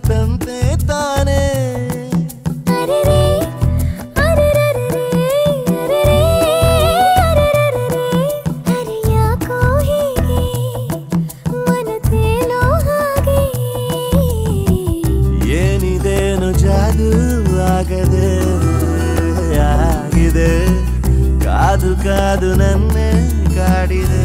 ಕುಳಿತಂತೆ ತಾನೇ ಏನಿದೇನು ಜಾದು ಆಗದೆ ಆಗಿದೆ ಕಾದು ಕಾದು ನನ್ನೇ ಕಾಡಿದೆ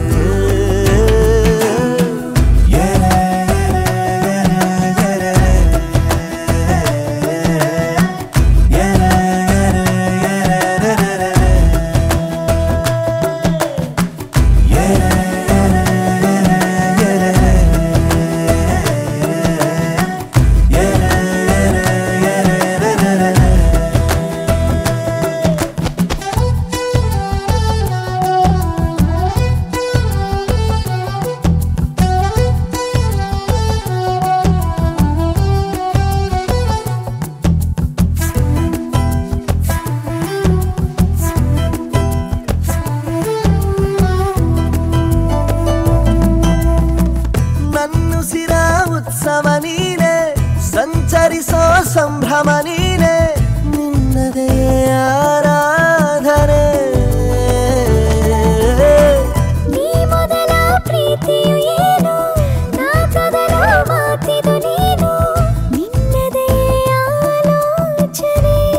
ಉತ್ಸವ ನೀನೆ ಸಂಚರಿಸೋ ಸಂಭ್ರಮ ನೀನೆ ನಿನ್ನದೇ ಆರಾಧನೆ ನೀ ಮೊದಲ ಪ್ರೀತಿಯು ಏನು ನಾ ಕದಲ ಮಾತಿದು ನೀನು ನಿನ್ನದೇ ಆಲೋಚನೆ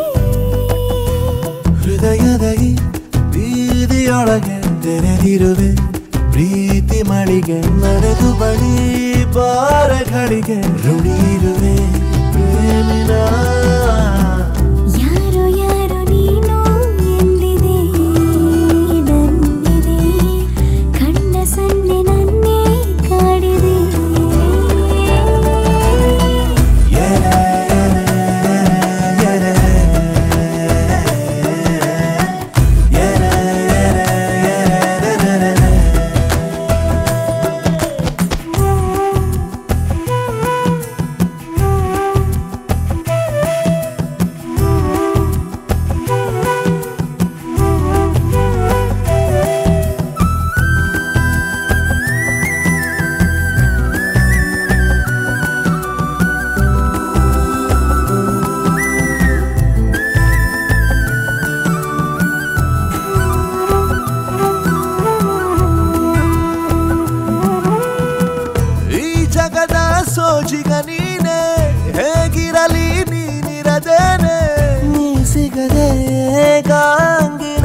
ಹೃದಯದ ಈ ಬೀದಿಯೊಳಗೆ ತೆರೆದಿರುವೆ ಪ್ರೀತಿ ಮಳಿಗೆ ನಡೆದು ಬಳಿ ಬಾರಗಳಿಗೆ ಋಣಿರುವೆ ಪ್ರೇಮಿನ ಯಾರೋ ಯಾರೋ ನೀನು ಎಂದಿದೆ ನನ್ನಿದೆ ಕಣ್ಣ ಸನ್ನೆ ನನ್ನೇ ಕಾಡಿದೆ ಸೋಜಿಗ ನೀನೆ ಹೇಗಿರಲಿ ನೀನಿರದೇನೆ ನೀ ಸಿಗದೆ ಗಾಂಗಿನ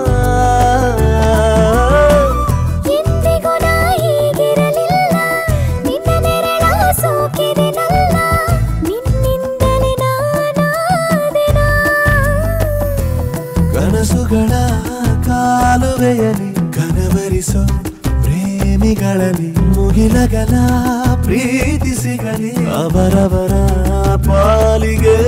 ಎಂದಿಗೂ ನಾ ಹೀಗಿರಲಿಲ್ಲ ನಿನ್ನ ನೆರಳ ಸೋಕಿದೆನಲ್ಲ ನಿನ್ನಿಂದಲೇ ನಾನಾದೆನ ಕನಸುಗಳ ಕಾಲುವೆಯಲ್ಲಿ ಕನವರಿಸೋ ಪ್ರೇಮಿಗಳಲ್ಲಿ ಮುಗಿಲಗಲ ಪ್ರೀತಿ ಸಿಗಲಿ ಅವರವರ ಪಾಲಿಗೆ